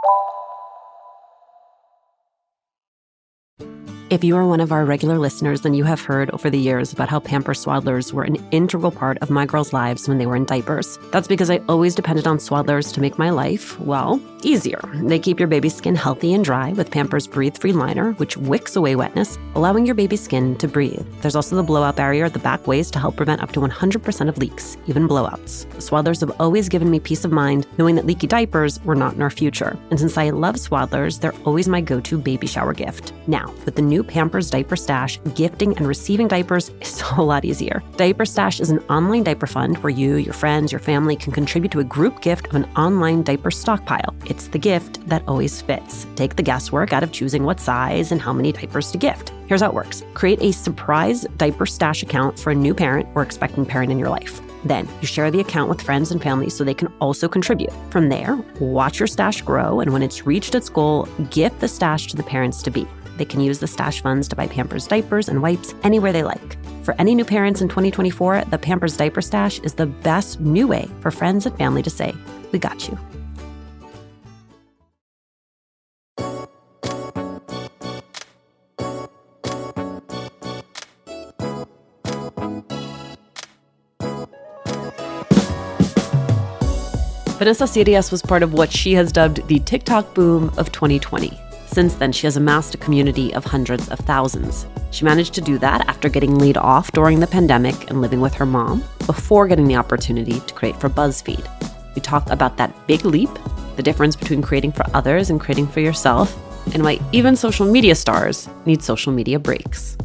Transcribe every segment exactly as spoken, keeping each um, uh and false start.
If you are one of our regular listeners, then you have heard over the years about how Pampers Swaddlers were an integral part of my girls' lives when they were in diapers. That's because I always depended on Swaddlers to make my life, well, easier. They keep your baby's skin healthy and dry with Pampers Breathe Free Liner, which wicks away wetness, allowing your baby's skin to breathe. There's also the blowout barrier at the back waist to help prevent up to one hundred percent of leaks, even blowouts. Swaddlers have always given me peace of mind knowing that leaky diapers were not in our future. And since I love Swaddlers, they're always my go-to baby shower gift. Now, with the new Pampers Diaper Stash, gifting and receiving diapers is a whole lot easier. Diaper Stash is an online diaper fund where you, your friends, your family can contribute to a group gift of an online diaper stockpile. It's the gift that always fits. Take the guesswork out of choosing what size and how many diapers to gift. Here's how it works. Create a surprise Diaper Stash account for a new parent or expecting parent in your life. Then you share the account with friends and family so they can also contribute. From there, watch your stash grow, and when it's reached its goal, gift the stash to the parents-to-be. They can use the stash funds to buy Pampers diapers and wipes anywhere they like. For any new parents in twenty twenty-four, the Pampers Diaper Stash is the best new way for friends and family to say, "We got you." Vanessa Sirias was part of what she has dubbed the TikTok boom of twenty twenty. Since then, she has amassed a community of hundreds of thousands. She managed to do that after getting laid off during the pandemic and living with her mom, before getting the opportunity to create for BuzzFeed. We talk about that big leap, the difference between creating for others and creating for yourself, and why even social media stars need social media breaks.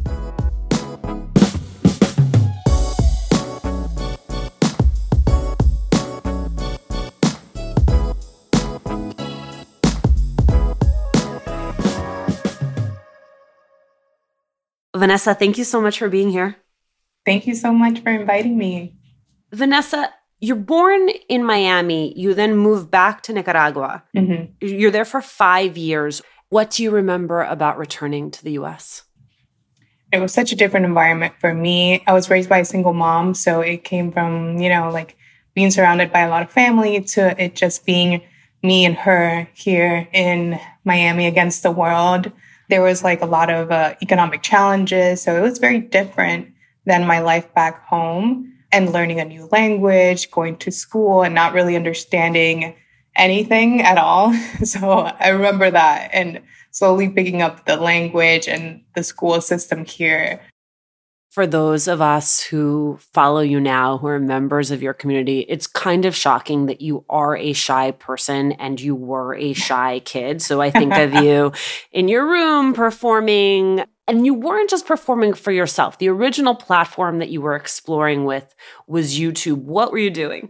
Vanessa, thank you so much for being here. Thank you so much for inviting me. Vanessa, you're born in Miami. You then moved back to Nicaragua. Mm-hmm. You're there for five years. What do you remember about returning to the U S? It was such a different environment for me. I was raised by a single mom, so it came from, you know, like being surrounded by a lot of family to it just being me and her here in Miami against the world. There was like a lot of uh, economic challenges. So it was very different than my life back home, and learning a new language, going to school and not really understanding anything at all. So I remember that, and slowly picking up the language and the school system here. For those of us who follow you now, who are members of your community, it's kind of shocking that you are a shy person and you were a shy kid. So I think of you in your room performing, and you weren't just performing for yourself. The original platform that you were exploring with was YouTube. What were you doing?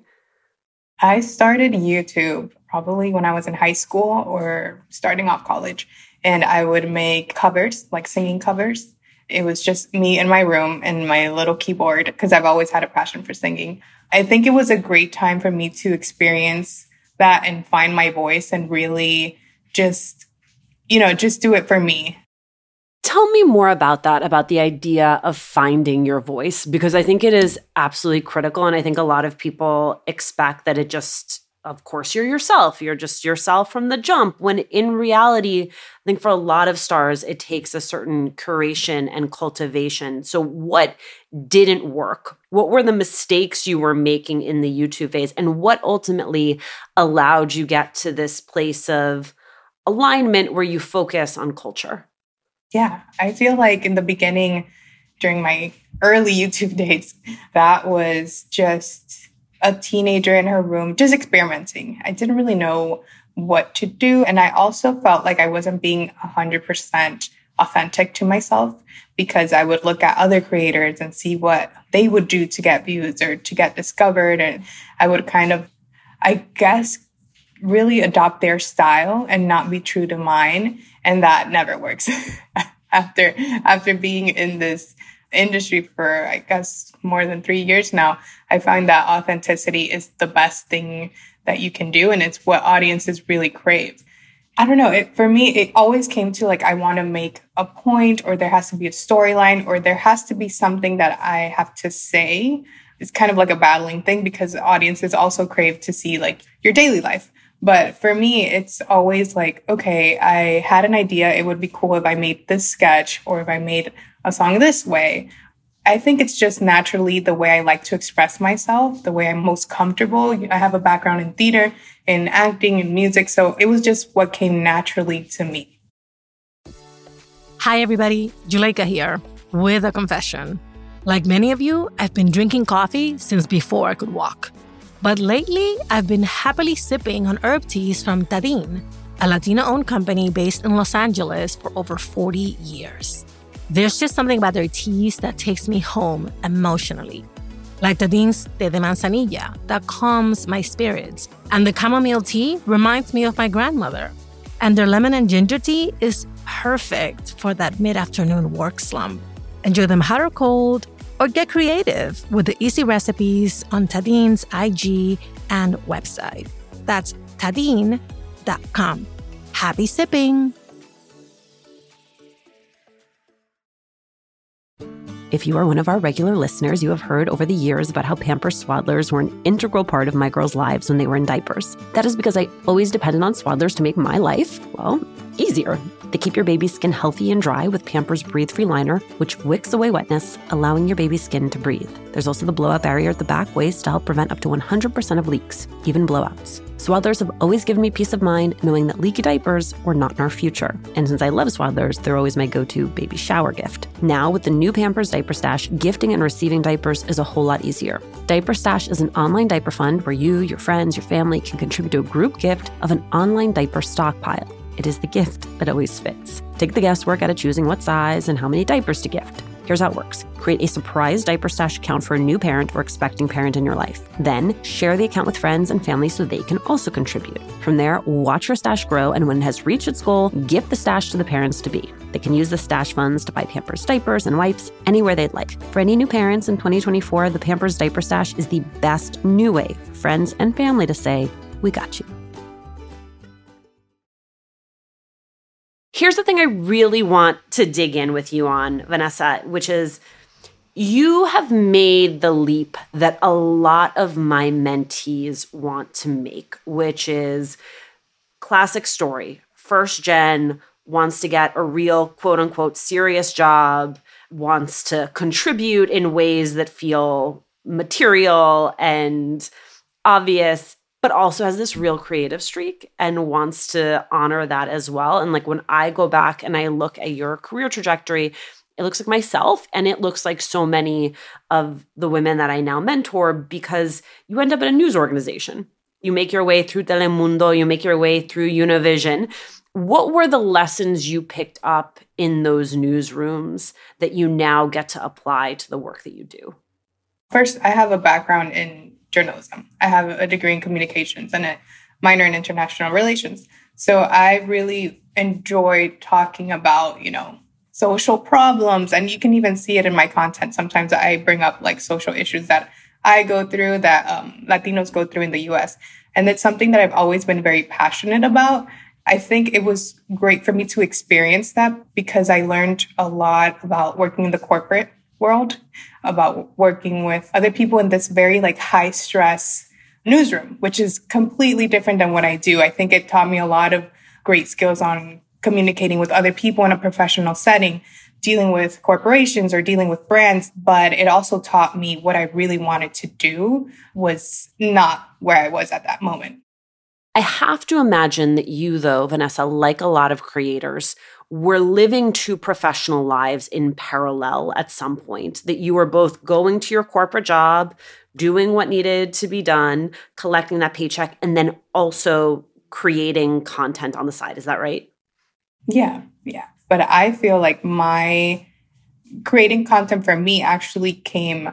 I started YouTube probably when I was in high school or starting off college, and I would make covers, like singing covers. It was just me in my room and my little keyboard because I've always had a passion for singing. I think it was a great time for me to experience that and find my voice and really just, you know, just do it for me. Tell me more about that, about the idea of finding your voice, because I think it is absolutely critical. And I think a lot of people expect that it just, of course, you're yourself. You're just yourself from the jump. When in reality, I think for a lot of stars, it takes a certain curation and cultivation. So what didn't work? What were the mistakes you were making in the YouTube phase? And what ultimately allowed you get to this place of alignment where you focus on culture? Yeah, I feel like in the beginning, during my early YouTube days, that was just a teenager in her room, just experimenting. I didn't really know what to do. And I also felt like I wasn't being one hundred percent authentic to myself, because I would look at other creators and see what they would do to get views or to get discovered. And I would kind of, I guess, really adopt their style and not be true to mine. And that never works. after after being in this industry for, I guess, more than three years now, I find that authenticity is the best thing that you can do. And it's what audiences really crave. I don't know. It, for me, it always came to like, I want to make a point, or there has to be a storyline, or there has to be something that I have to say. It's kind of like a battling thing, because audiences also crave to see like your daily life. But for me, it's always like, okay, I had an idea. It would be cool if I made this sketch or if I made a song this way. I think it's just naturally the way I like to express myself, the way I'm most comfortable. I have a background in theater, in acting, in music. So it was just what came naturally to me. Hi, everybody. Juleyka here with a confession. Like many of you, I've been drinking coffee since before I could walk. But lately, I've been happily sipping on herb teas from Tadin, a Latina-owned company based in Los Angeles for over forty years. There's just something about their teas that takes me home emotionally. Like Tadin's Té de Manzanilla that calms my spirits. And the chamomile tea reminds me of my grandmother. And their lemon and ginger tea is perfect for that mid-afternoon work slump. Enjoy them hot or cold, or get creative with the easy recipes on Tadin's I G and website. That's tadin dot com. Happy sipping! If you are one of our regular listeners, you have heard over the years about how Pampers Swaddlers were an integral part of my girls' lives when they were in diapers. That is because I always depended on Swaddlers to make my life, well, easier. They keep your baby's skin healthy and dry with Pampers Breathe-Free Liner, which wicks away wetness, allowing your baby's skin to breathe. There's also the blowout barrier at the back waist to help prevent up to one hundred percent of leaks, even blowouts. Swaddlers have always given me peace of mind knowing that leaky diapers were not in our future. And since I love Swaddlers, they're always my go-to baby shower gift. Now, with the new Pampers Diaper Stash, gifting and receiving diapers is a whole lot easier. Diaper Stash is an online diaper fund where you, your friends, your family can contribute to a group gift of an online diaper stockpile. It is the gift that always fits. Take the guesswork out of choosing what size and how many diapers to gift. Here's how it works. Create a surprise Diaper Stash account for a new parent or expecting parent in your life. Then, share the account with friends and family so they can also contribute. From there, watch your stash grow, and when it has reached its goal, gift the stash to the parents-to-be. They can use the stash funds to buy Pampers diapers and wipes anywhere they'd like. For any new parents in twenty twenty-four, the Pampers Diaper Stash is the best new way for friends and family to say, "We got you." Here's the thing I really want to dig in with you on, Vanessa, which is you have made the leap that a lot of my mentees want to make, which is classic story. First gen wants to get a real quote unquote serious job, wants to contribute in ways that feel material and obvious, but also has this real creative streak and wants to honor that as well. And like when I go back and I look at your career trajectory, it looks like myself and it looks like so many of the women that I now mentor because you end up in a news organization. You make your way through Telemundo, you make your way through Univision. What were the lessons you picked up in those newsrooms that you now get to apply to the work that you do? First, I have a background in journalism. I have a degree in communications and a minor in international relations. So I really enjoy talking about, you know, social problems. And you can even see it in my content. Sometimes I bring up like social issues that I go through, that um, Latinos go through in the U S. And it's something that I've always been very passionate about. I think it was great for me to experience that because I learned a lot about working in the corporate world, about working with other people in this very like high stress newsroom, which is completely different than what I do. I think it taught me a lot of great skills on communicating with other people in a professional setting, dealing with corporations or dealing with brands. But it also taught me what I really wanted to do was not where I was at that moment. I have to imagine that you, though, Vanessa, like a lot of creators, were living two professional lives in parallel at some point, that you were both going to your corporate job, doing what needed to be done, collecting that paycheck, and then also creating content on the side. Is that right? Yeah, yeah. But I feel like my creating content for me actually came,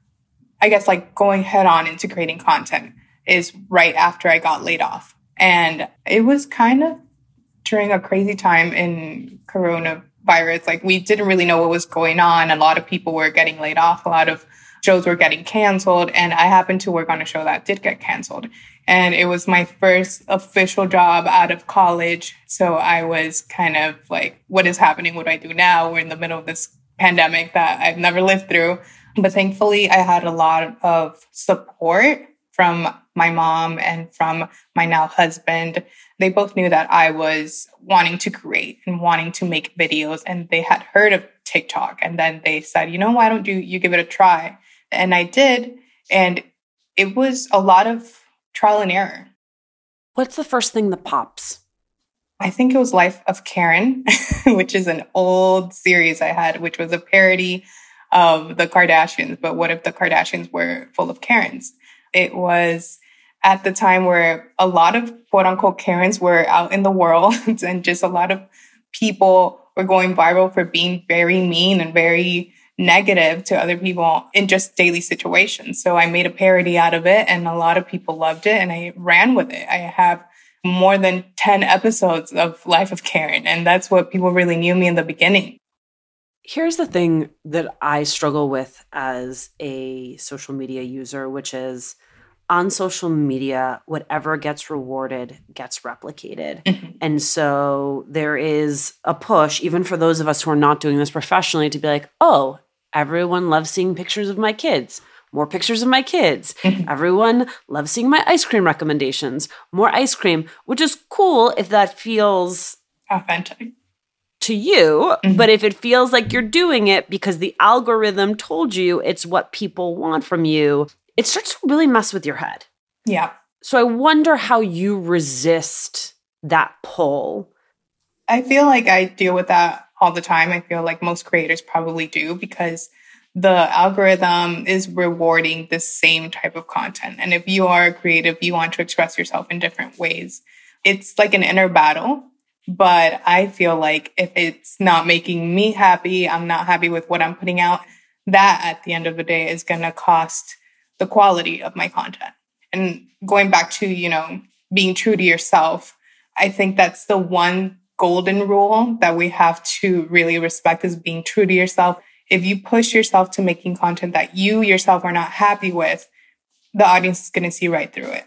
I guess, like going head on into creating content is right after I got laid off. And it was kind of during a crazy time in coronavirus. Like we didn't really know what was going on. A lot of people were getting laid off. A lot of shows were getting canceled. And I happened to work on a show that did get canceled. And it was my first official job out of college. So I was kind of like, what is happening? What do I do now? We're in the middle of this pandemic that I've never lived through. But thankfully, I had a lot of support from my mom and from my now husband. They both knew that I was wanting to create and wanting to make videos, and they had heard of TikTok. And then they said, you know, why don't you, you give it a try? And I did. And it was a lot of trial and error. What's the first thing that pops? I think it was Life of Karen, which is an old series I had, which was a parody of the Kardashians. But what if the Kardashians were full of Karens? It was at the time where a lot of quote unquote Karens were out in the world and just a lot of people were going viral for being very mean and very negative to other people in just daily situations. So I made a parody out of it and a lot of people loved it and I ran with it. I have more than ten episodes of Life of Karen, and that's what people really knew me in the beginning. Here's the thing that I struggle with as a social media user, which is on social media, whatever gets rewarded gets replicated. Mm-hmm. And so there is a push, even for those of us who are not doing this professionally, to be like, oh, everyone loves seeing pictures of my kids. More pictures of my kids. Mm-hmm. Everyone loves seeing my ice cream recommendations. More ice cream, which is cool if that feels authentic to you. Mm-hmm. But if it feels like you're doing it because the algorithm told you it's what people want from you, it starts to really mess with your head. Yeah. So I wonder how you resist that pull. I feel like I deal with that all the time. I feel like most creators probably do because the algorithm is rewarding the same type of content. And if you are creative, you want to express yourself in different ways. It's like an inner battle. But I feel like if it's not making me happy, I'm not happy with what I'm putting out, that at the end of the day is going to cost the quality of my content. And going back to, you know, being true to yourself, I think that's the one golden rule that we have to really respect is being true to yourself. If you push yourself to making content that you yourself are not happy with, the audience is going to see right through it.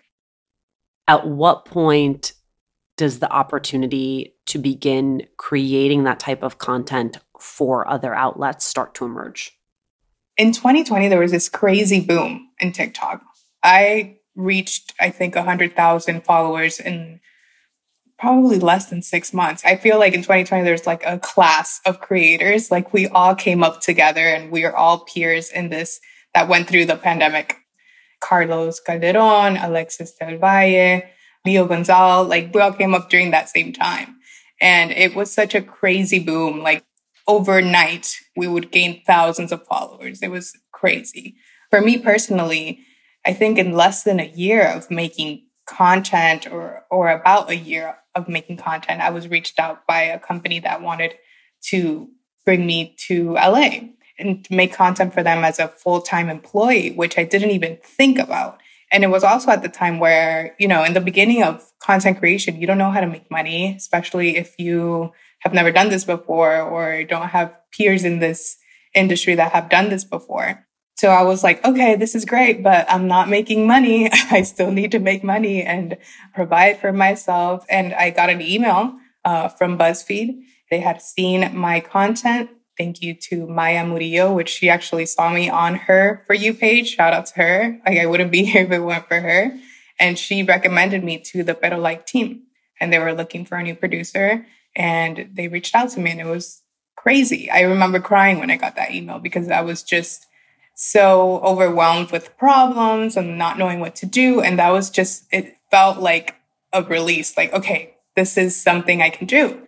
At what point does the opportunity to begin creating that type of content for other outlets start to emerge? In twenty twenty, there was this crazy boom in TikTok. I reached, I think, one hundred thousand followers in probably less than six months. I feel like in twenty twenty, there's like a class of creators. Like we all came up together and we are all peers in this that went through the pandemic. Carlos Calderon, Alexis Del Valle, Leo Gonzalez, like we all came up during that same time. And it was such a crazy boom. Like overnight, we would gain thousands of followers. It was crazy. For me personally, I think in less than a year of making content or or about a year of making content, I was reached out by a company that wanted to bring me to L A and make content for them as a full-time employee, which I didn't even think about. And it was also at the time where, you know, in the beginning of content creation, you don't know how to make money, especially if you have never done this before or don't have peers in this industry that have done this before. So I was like, okay, this is great, but I'm not making money. I still need to make money and provide for myself. And I got an email uh, from BuzzFeed. They had seen my content. Thank you to Maya Murillo, which she actually saw me on her For You page. Shout out to her. Like I wouldn't be here if it weren't for her. And she recommended me to the Pero Like team. And they were looking for a new producer. And they reached out to me and it was crazy. I remember crying when I got that email because I was just so overwhelmed with problems and not knowing what to do. And that was just, it felt like a release. Like, okay, this is something I can do.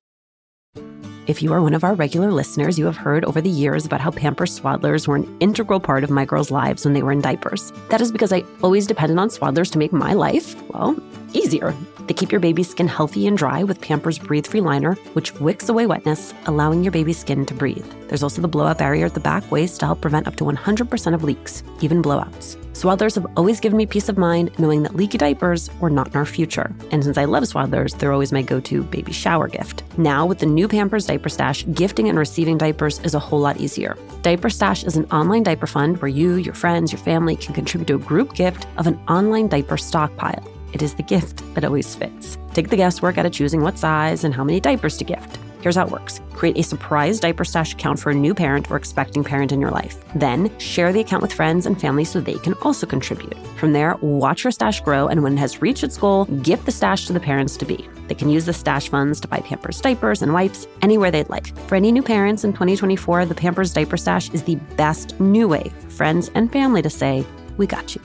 If you are one of our regular listeners, you have heard over the years about how Pampers Swaddlers were an integral part of my girls' lives when they were in diapers. That is because I always depended on Swaddlers to make my life, well, easier. They keep your baby's skin healthy and dry with Pampers Breathe Free Liner, which wicks away wetness, allowing your baby's skin to breathe. There's also the blowout barrier at the back waist to help prevent up to one hundred percent of leaks, even blowouts. Swaddlers have always given me peace of mind knowing that leaky diapers were not in our future. And since I love Swaddlers, they're always my go-to baby shower gift. Now, with the new Pampers Diaper Stash, gifting and receiving diapers is a whole lot easier. Diaper Stash is an online diaper fund where you, your friends, your family can contribute to a group gift of an online diaper stockpile. It is the gift that always fits. Take the guesswork out of choosing what size and how many diapers to gift. Here's how it works. Create a surprise Diaper Stash account for a new parent or expecting parent in your life. Then share the account with friends and family so they can also contribute. From there, watch your stash grow, and when it has reached its goal, gift the stash to the parents to be. They can use the stash funds to buy Pampers diapers and wipes anywhere they'd like. For any new parents in twenty twenty-four, the Pampers Diaper Stash is the best new way for friends and family to say, we got you.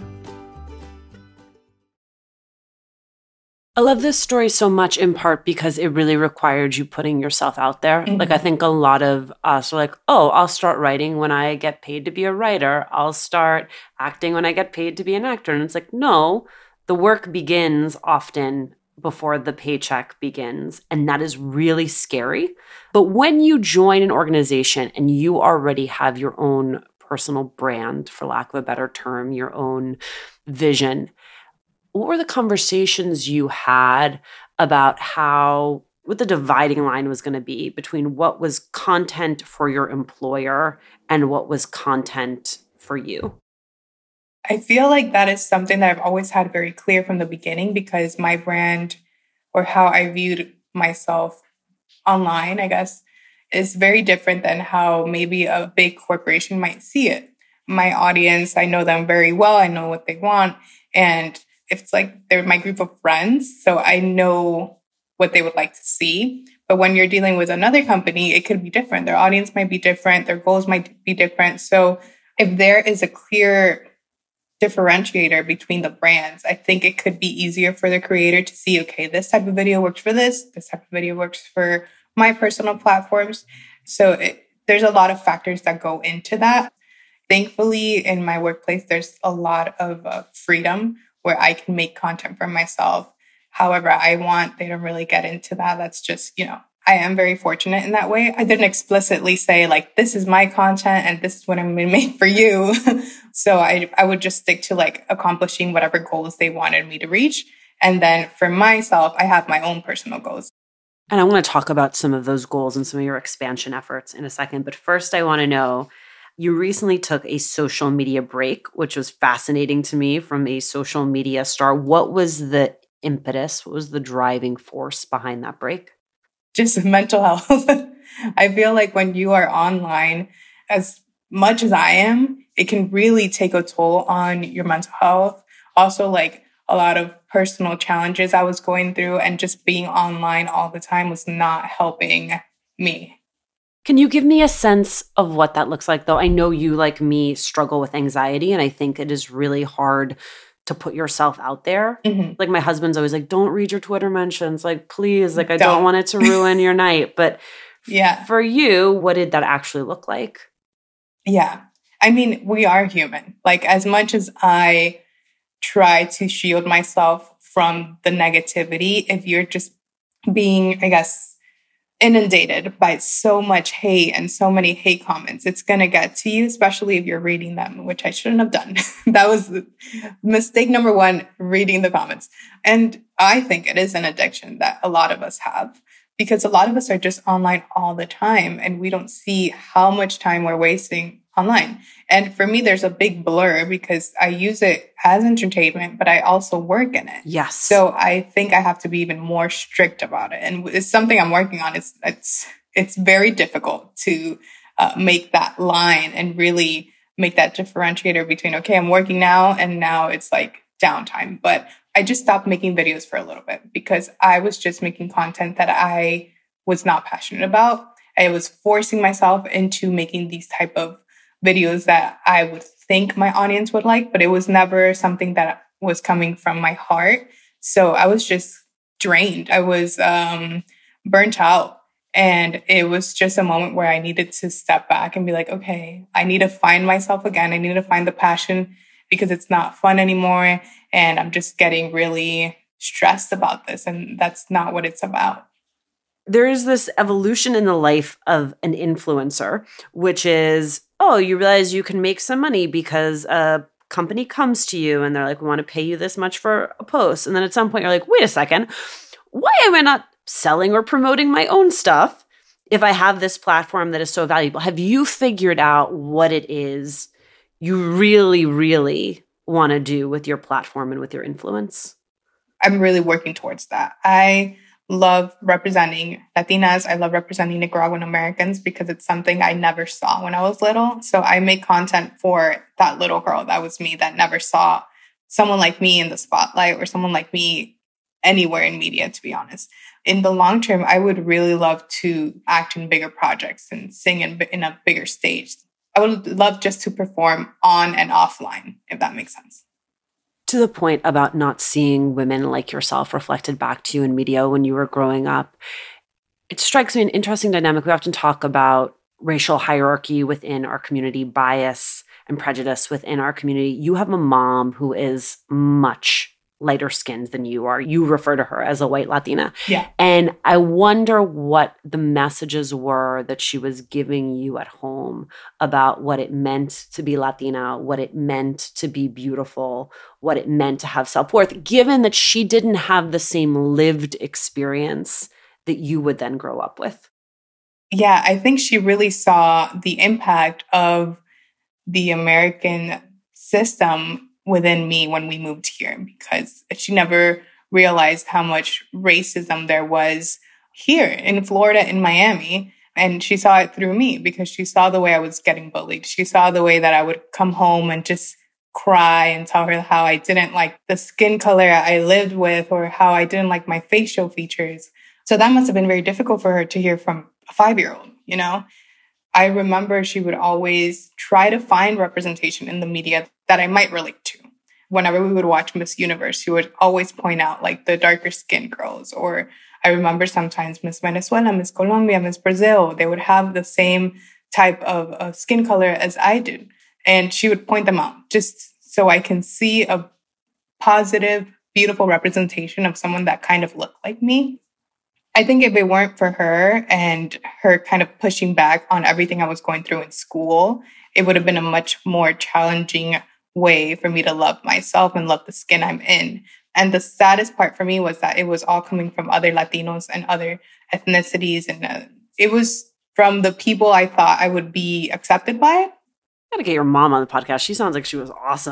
I love this story so much in part because it really required you putting yourself out there. Mm-hmm. Like, I think a lot of us are like, oh, I'll start writing when I get paid to be a writer. I'll start acting when I get paid to be an actor. And it's like, no, the work begins often before the paycheck begins. And that is really scary. But when you join an organization and you already have your own personal brand, for lack of a better term, your own vision, what were the conversations you had about how, what the dividing line was going to be between what was content for your employer and what was content for you? I feel like that is something that I've always had very clear from the beginning, because my brand, or how I viewed myself online, I guess, is very different than how maybe a big corporation might see it. My audience, I know them very well. I know what they want. And it's like they're my group of friends, so I know what they would like to see. But when you're dealing with another company, it could be different. Their audience might be different. Their goals might be different. So if there is a clear differentiator between the brands, I think it could be easier for the creator to see, okay, this type of video works for this. This type of video works for my personal platforms. So it, there's a lot of factors that go into that. Thankfully, in my workplace, there's a lot of uh, freedom where I can make content for myself however I want. They don't really get into that. That's just, you know, I am very fortunate in that way. I didn't explicitly say, like, this is my content and this is what I'm going to make for you. So I, I would just stick to, like, accomplishing whatever goals they wanted me to reach. And then for myself, I have my own personal goals. And I want to talk about some of those goals and some of your expansion efforts in a second. But first, I want to know, you recently took a social media break, which was fascinating to me, from a social media star. What was the impetus? What was the driving force behind that break? Just mental health. I feel like when you are online, as much as I am, it can really take a toll on your mental health. Also, like, a lot of personal challenges I was going through, and just being online all the time was not helping me. Can you give me a sense of what that looks like, though? I know you, like me, struggle with anxiety, and I think it is really hard to put yourself out there. Mm-hmm. Like, my husband's always like, don't read your Twitter mentions. Like, please, like, I don't, don't want it to ruin your night. But yeah, for you, what did that actually look like? Yeah. I mean, we are human. Like, as much as I try to shield myself from the negativity, if you're just being, I guess, inundated by so much hate and so many hate comments, it's going to get to you, especially if you're reading them, which I shouldn't have done. That was mistake number one, reading the comments. And I think it is an addiction that a lot of us have, because a lot of us are just online all the time and we don't see how much time we're wasting online. And for me, there's a big blur because I use it as entertainment, but I also work in it. Yes. So I think I have to be even more strict about it. And it's something I'm working on. It's, it's, it's very difficult to uh, make that line and really make that differentiator between, okay, I'm working now and now it's like downtime. But I just stopped making videos for a little bit because I was just making content that I was not passionate about. I was forcing myself into making these type of videos that I would think my audience would like, but it was never something that was coming from my heart. So I was just drained. I was um, burnt out. And it was just a moment where I needed to step back and be like, okay, I need to find myself again. I need to find the passion because it's not fun anymore. And I'm just getting really stressed about this. And that's not what it's about. There is this evolution in the life of an influencer, which is, oh, you realize you can make some money because a company comes to you and they're like, we want to pay you this much for a post. And then at some point you're like, wait a second, why am I not selling or promoting my own stuff if I have this platform that is so valuable? Have you figured out what it is you really, really want to do with your platform and with your influence? I'm really working towards that. I love representing Latinas. I love representing Nicaraguan Americans because it's something I never saw when I was little. So I make content for that little girl that was me that never saw someone like me in the spotlight or someone like me anywhere in media, to be honest. In the long term, I would really love to act in bigger projects and sing in, in a bigger stage. I would love just to perform on and offline, if that makes sense. To the point about not seeing women like yourself reflected back to you in media when you were growing up, it strikes me an interesting dynamic. We often talk about racial hierarchy within our community, bias and prejudice within our community. You have a mom who is much lighter skinned than you are. You refer to her as a white Latina. Yeah. And I wonder what the messages were that she was giving you at home about what it meant to be Latina, what it meant to be beautiful, what it meant to have self-worth, given that she didn't have the same lived experience that you would then grow up with. Yeah, I think she really saw the impact of the American system within me when we moved here, because she never realized how much racism there was here in Florida, in Miami. And she saw it through me because she saw the way I was getting bullied. She saw the way that I would come home and just cry and tell her how I didn't like the skin color I lived with or how I didn't like my facial features. So that must have been very difficult for her to hear from a five-year-old, you know? I remember she would always try to find representation in the media that I might relate to. Whenever we would watch Miss Universe, she would always point out like the darker skinned girls. Or I remember sometimes Miss Venezuela, Miss Colombia, Miss Brazil, they would have the same type of, of skin color as I did. And she would point them out just so I can see a positive, beautiful representation of someone that kind of looked like me. I think if it weren't for her and her kind of pushing back on everything I was going through in school, it would have been a much more challenging way for me to love myself and love the skin I'm in. And the saddest part for me was that it was all coming from other Latinos and other ethnicities. And uh, it was from the people I thought I would be accepted by. I gotta get your mom on the podcast. She sounds like she was awesome.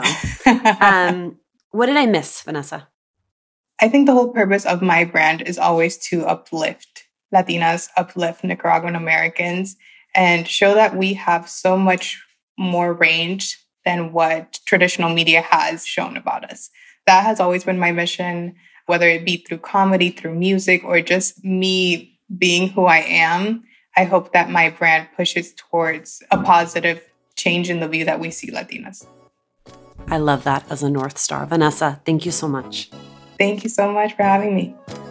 um, what did I miss, Vanessa? I think the whole purpose of my brand is always to uplift Latinas, uplift Nicaraguan Americans, and show that we have so much more range than what traditional media has shown about us. That has always been my mission, whether it be through comedy, through music, or just me being who I am. I hope that my brand pushes towards a positive change in the view that we see Latinas. I love that as a North Star. Vanessa, thank you so much. Thank you so much for having me.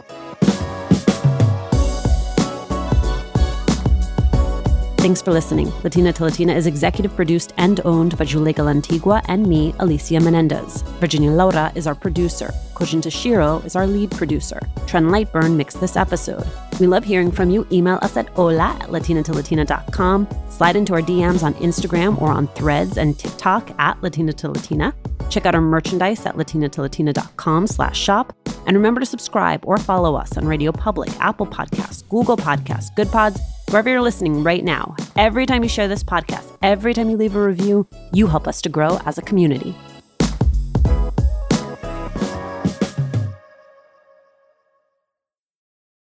Thanks for listening. Latina to Latina is executive produced and owned by Juleyka Lantigua and me, Alicia Menendez. Virginia Laura is our producer. Kojin Tashiro is our lead producer. Trent Lightburn mixed this episode. We love hearing from you. Email us at hola at latina to latina dot com. Slide into our D Ms on Instagram or on Threads and TikTok at Latina to Latina. Check out our merchandise at latina to latina dot com slash shop. And remember to subscribe or follow us on Radio Public, Apple Podcasts, Google Podcasts, Good Pods, wherever you're listening right now. Every time you share this podcast, every time you leave a review, you help us to grow as a community.